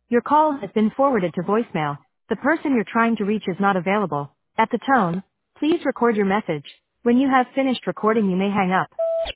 Your call has been forwarded to voicemail. The person you're trying to reach is not available. At the tone, please record your message. When you have finished recording, you may hang up.